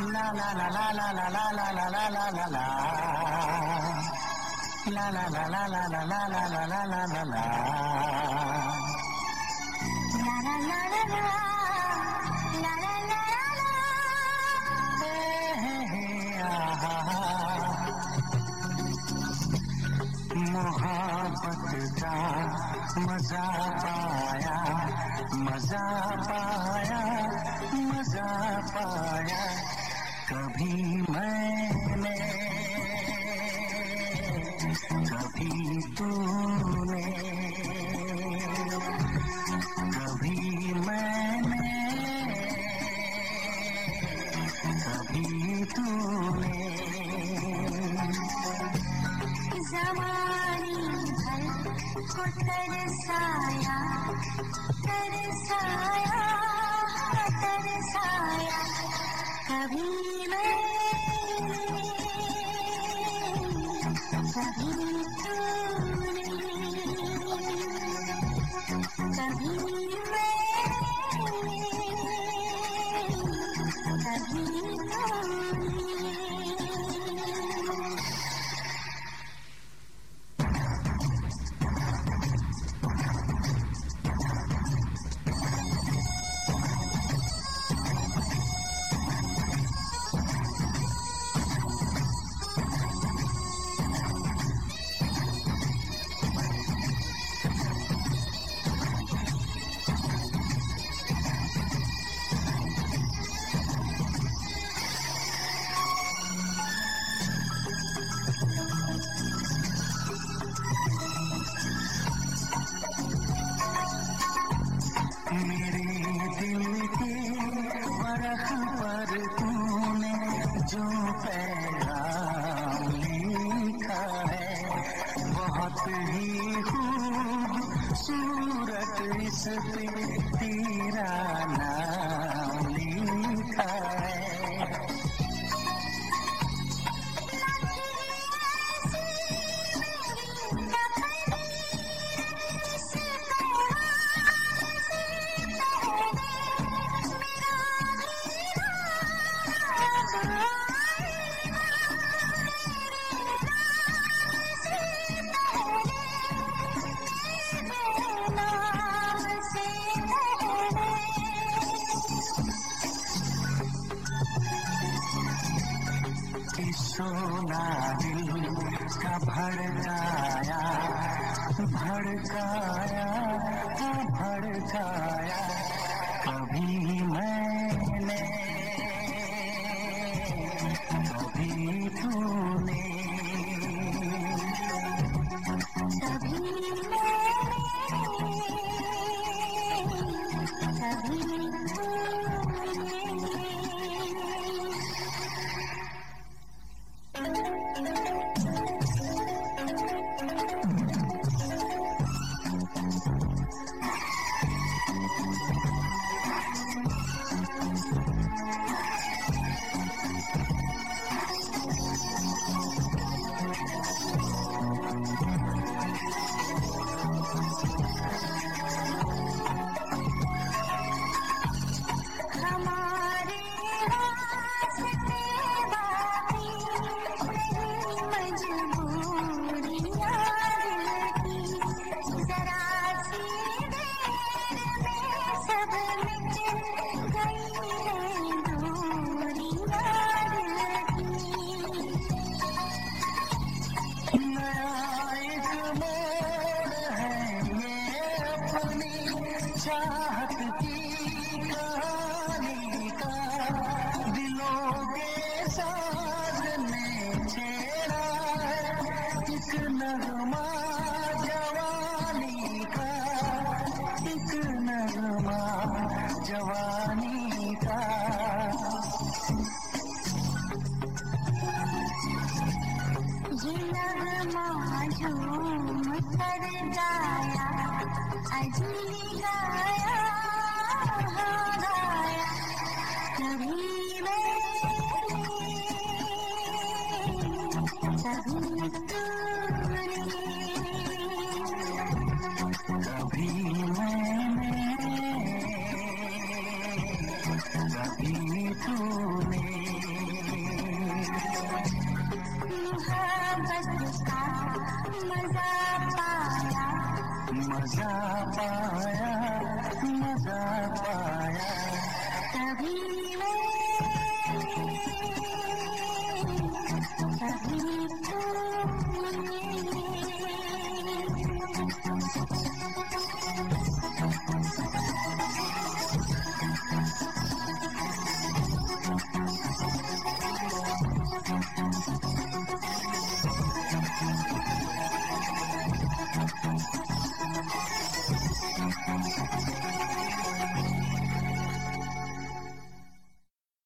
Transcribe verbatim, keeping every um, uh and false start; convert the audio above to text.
La la la la la la la la la la la la la. La la la la la la la la la la la la la. La la la la la. La la la la la. Hey hey ah ah. मोहब्बत का मजा पाया, मजा पाया, मजा पाया कभी मैंने, कभी तूने, कभी मैंने, कभी तूने। ज़माने भर को तरसाया, तरसाया, तरसाया कभी मैंने, कभी तूने, कभी मैंने, कभी तूने। तेरा नाम लिखा है। सोना दिल का भड़काया, भड़काया, भड़काया कभी मैंने, कभी तूने, कभी मैंने, कभी चाहत की कहानी का दिलों के साज ने छेड़ा है, एक नगमा जवानी का, एक नगमा जवानी का। ये नगमा झूम कर गाया, अजी गाया, गाया कभी मैंने, कभी तूने, कभी मैंने, कभी तूने। मोहब्बत का मजा पाया, मजा पाया, मजा पाया, तभी